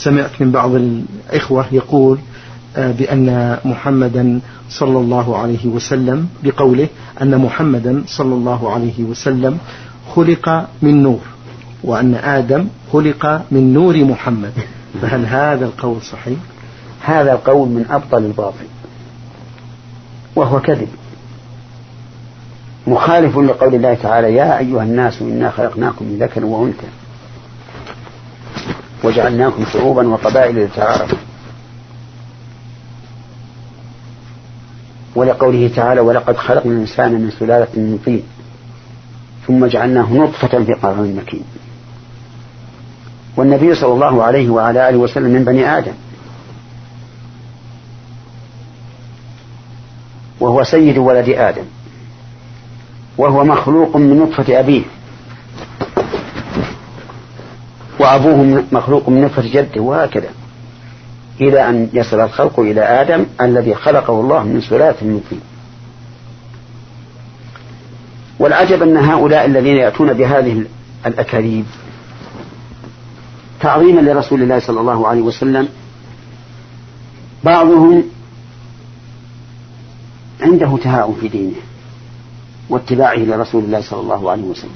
سمعت من بعض الإخوة يقول بأن محمدا صلى الله عليه وسلم بقوله أن محمدا صلى الله عليه وسلم خلق من نور، وأن آدم خلق من نور محمد، فهل هذا القول صحيح؟ هذا القول من أبطل الباطل، وهو كذب مخالف لقول الله تعالى: يا أيها الناس إنا خلقناكم من ذكر وأنثى وجعلناكم شعوبا وقبائل لتعارفوا، ولقوله تعالى: ولقد خلقنا الإنسان من سلالة من طين ثم جعلناه نطفة في قرار مكين. والنبي صلى الله عليه وعلى آله وسلم من بني آدم، وهو سيد ولد آدم، وهو مخلوق من نطفة أبيه، وأبوه مخلوق من نطفة جده، وهكذا إلى أن يصل الخلق إلى آدم الذي خلقه الله من سلالة من طين. والعجب أن هؤلاء الذين يأتون بهذه الأكاذيب تعظيما لرسول الله صلى الله عليه وسلم، بعضهم عنده تهاؤم في دينه واتباعه لرسول الله صلى الله عليه وسلم،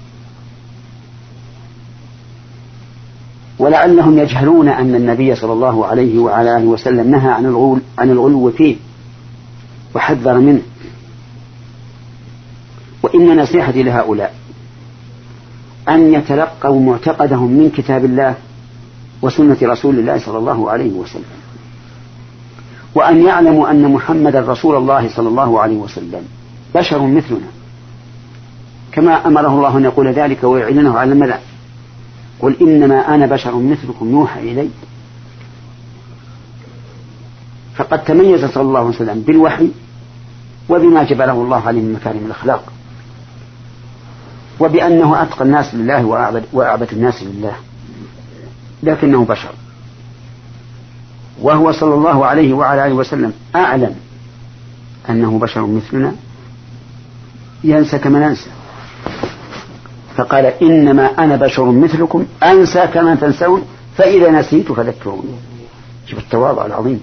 ولعلهم يجهلون أن النبي صلى الله عليه وعلى آله وسلم نهى عن الغلو فيه وحذر منه. وإن نصيحتي لهؤلاء أن يتلقوا معتقدهم من كتاب الله وسنة رسول الله صلى الله عليه وسلم، وأن يعلموا أن محمد رسول الله صلى الله عليه وسلم بشر مثلنا، كما أمره الله أن يقول ذلك ويعلنه على الملأ: قل إنما أنا بشر مثلكم يوحى إلي. فقد تميز صلى الله عليه وسلم بالوحي وبما جبله الله عليه من مكارم الأخلاق، وبأنه أتقى الناس لله وأعبد الناس لله، لكنه بشر. وهو صلى الله عليه وعلى آله وسلم أعلم أنه بشر مثلنا ينسى كما ننسى، فقال: إنما أنا بشر مثلكم أنسى كما تنسون فإذا نسيت فذكروني. شوف التواضع العظيم،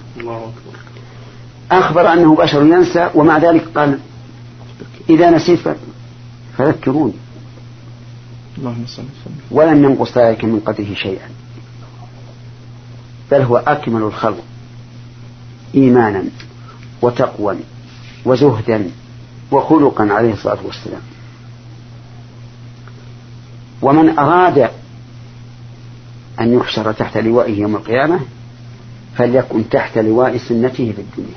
أخبر أنه بشر ينسى، ومع ذلك قال: إذا نسيت فذكروني. ولم ينقص ذلك من قدره شيئا، بل هو أكمل الخلق إيمانا وتقوى وزهدا وخلقا عليه الصلاة والسلام. ومن أراد أن يحشر تحت لوائه يوم القيامة فليكن تحت لواء سنته في الدنيا،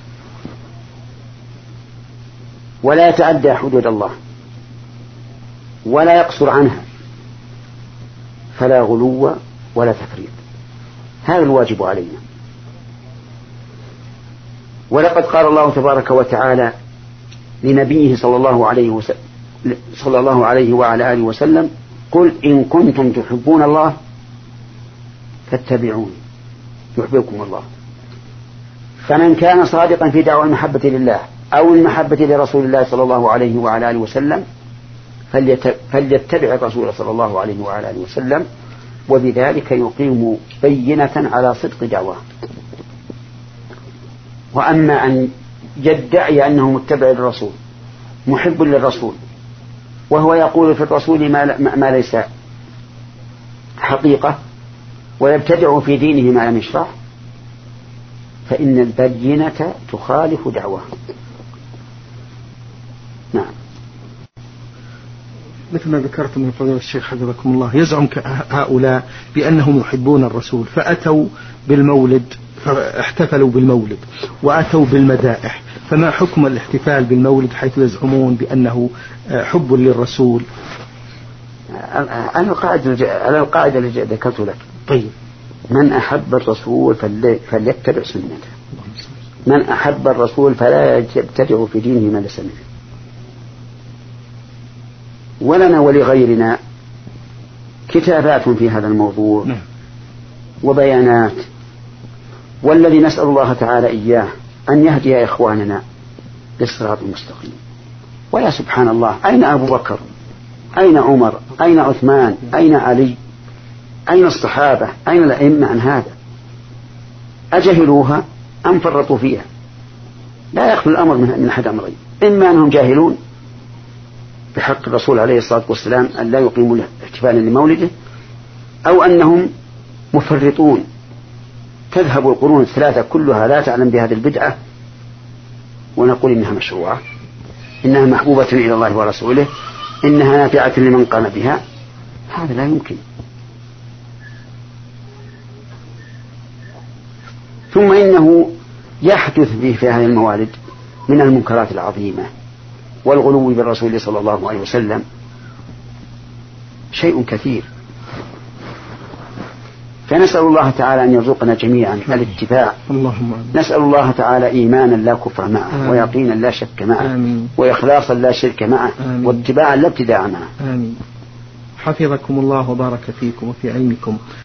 ولا يتعدى حدود الله ولا يقصر عنها، فلا غلو ولا تفريط. هذا الواجب علينا. ولقد قال الله تبارك وتعالى لنبيه صلى الله عليه وعلى آله وسلم: قل إن كنتم تحبون الله فاتبعوني يحببكم الله. فمن كان صادقا في دعوى المحبة لله أو المحبة لرسول الله صلى الله عليه وعلى آله وسلم فليتبع الرسول صلى الله عليه وعلى آله وسلم، وبذلك يقيم بينة على صدق دعواه. وأما أن يدعي أنه متبع للرسول محب للرسول وهو يقول في الرسول ما ليس حقيقة ويبتدع في دينه ما لم يشرع، فإن البينة تخالف دعواه. نعم. مثل ما ذكرت من فضيلة الشيخ حفظكم الله، يزعم هؤلاء بأنهم يحبون الرسول فأتوا بالمولد فاحتفلوا بالمولد وأتوا بالمدائح، فما حكم الاحتفال بالمولد حيث يزعمون بأنه حب للرسول؟ على القاعدة التي ذكرت لك. طيب، من أحب الرسول فليتبع سنته، من أحب الرسول فلا يبتدع في دينه ما ليس منه. ولنا ولغيرنا كتابات في هذا الموضوع وبيانات، والذي نسأل الله تعالى إياه أن يهدي إخواننا للصراط المستقيم. ويا سبحان الله، أين أبو بكر؟ أين عمر؟ أين عثمان؟ أين علي؟ أين الصحابة أين الأئمة عن هذا؟ أجهلوها أم فرطوا فيها؟ لا يخلو الأمر من أحد أمرين: إما أنهم جاهلون بحق الرسول عليه الصلاة والسلام أن لا يقيموا له احتفالا لمولده، أو أنهم مفرطون تذهب القرون الثلاثة كلها لا تعلم بهذه البدعة ونقول إنها مشروعة، إنها محبوبة إلى الله ورسوله، إنها نافعة لمن قام بها. هذا لا يمكن. ثم إنه يحدث في هذه الموالد من المنكرات العظيمة والغلو بالرسول صلى الله عليه وسلم شيء كثير. فنسأل الله تعالى أن يرزقنا جميعا الاتباع. نسأل الله تعالى إيمانا لا كفر معه، ويقينا لا شك معه، وإخلاصا لا شرك معه، واتباعا لا ابتداع معه. آمين. حفظكم الله وبارك فيكم وفي علمكم.